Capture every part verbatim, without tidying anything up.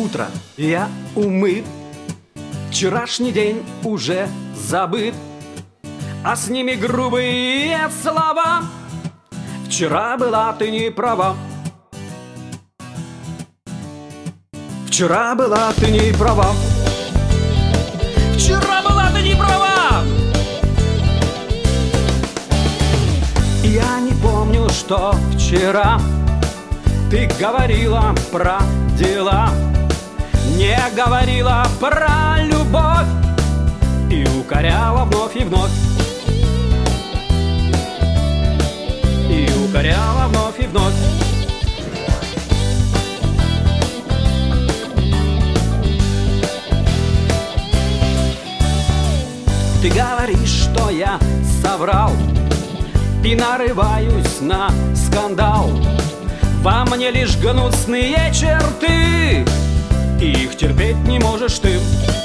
утро, я умыт, вчерашний день уже забыт, а с ними грубые слова. Вчера была ты не права. Вчера была ты не права. Вчера была ты не права. Я не помню, что вчера ты говорила про дела, не говорила про любовь и укоряла вновь и вновь. И укоряла вновь и вновь. Ты говоришь, что я соврал и нарываюсь на скандал. Во мне лишь гнусные черты, и их терпеть не можешь ты.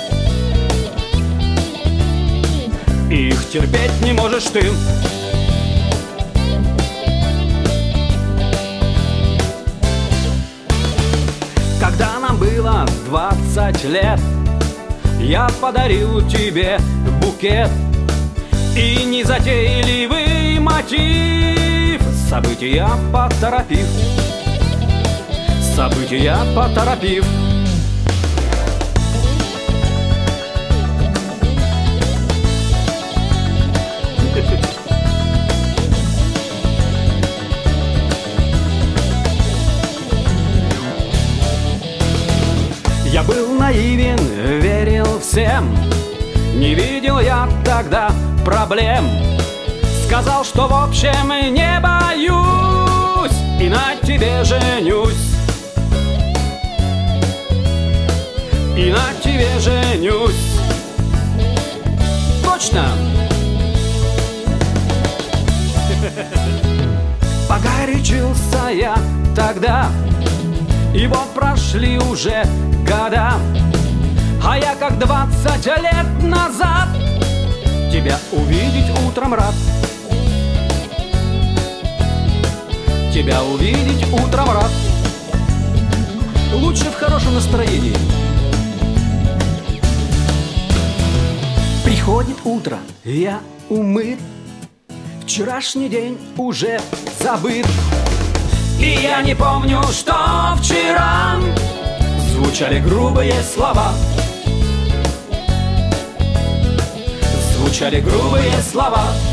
Их терпеть не можешь ты. Когда нам было двадцать лет, я подарил тебе букет и незатейливый мотив. События поторопив, события поторопив. Я был наивен, верил всем, не видел я тогда проблем. Сказал, что в общем не боюсь, и на тебе женюсь. И на тебе женюсь. Точно! Погорячился я тогда, и вот прошли уже года, а я как двадцать лет назад тебя увидеть утром рад. Тебя увидеть утром рад. Лучше в хорошем настроении. Приходит утро, я умыт, вчерашний день уже забыт, и я не помню, что вчера звучали грубые слова. Звучали грубые слова.